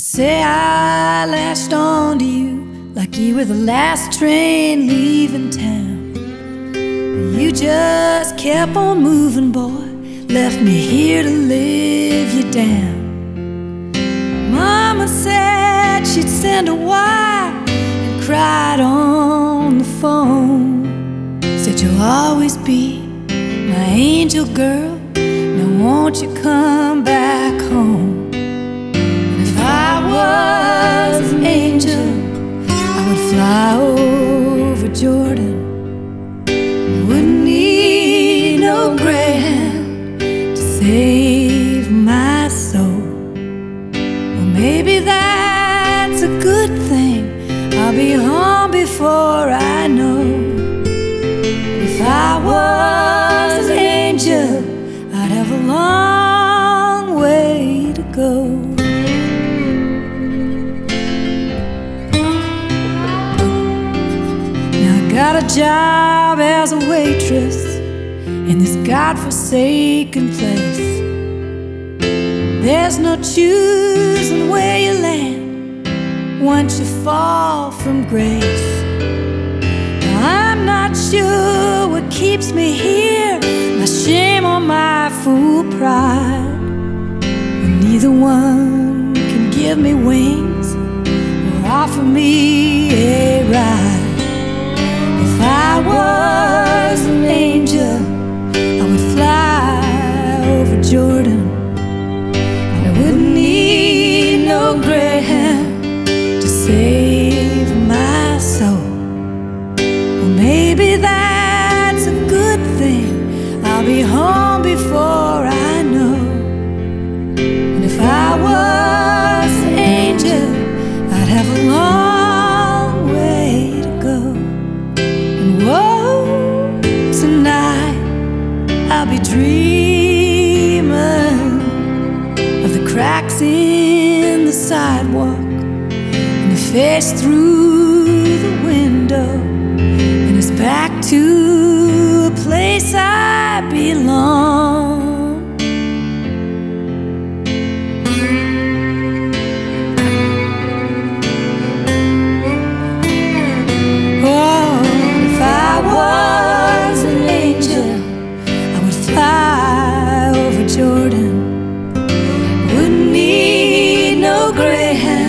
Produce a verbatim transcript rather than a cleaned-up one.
Say I latched on to you like you were the last train leaving town. You just kept on moving, boy, left me here to live you down. Mama said she'd send a wire and cried on the phone. Said you'll always be my angel girl, now won't you come back home? Was an angel, I would fly over Jordan. Wouldn't need no Greyhound to save my soul. Well, maybe that's a good thing. I'll be home before I know. If I was an angel, I'd have a long way to go. Got a job as a waitress in this godforsaken place. There's no choosing where you land once you fall from grace. Now, I'm not sure what keeps me here, my shame or my fool pride. And neither one can give me wings or offer me a ride. If I was an angel, I would fly over Jordan. I wouldn't need no Greyhound to save my soul. Well, maybe that's a good thing. I'll be home before I know. And if I was an angel, I'd have a long way to go. Whoa, tonight I'll be dreaming of the cracks in the sidewalk and the face through the window, and it's back to a place I belong. Jordan, wouldn't need no Greyhound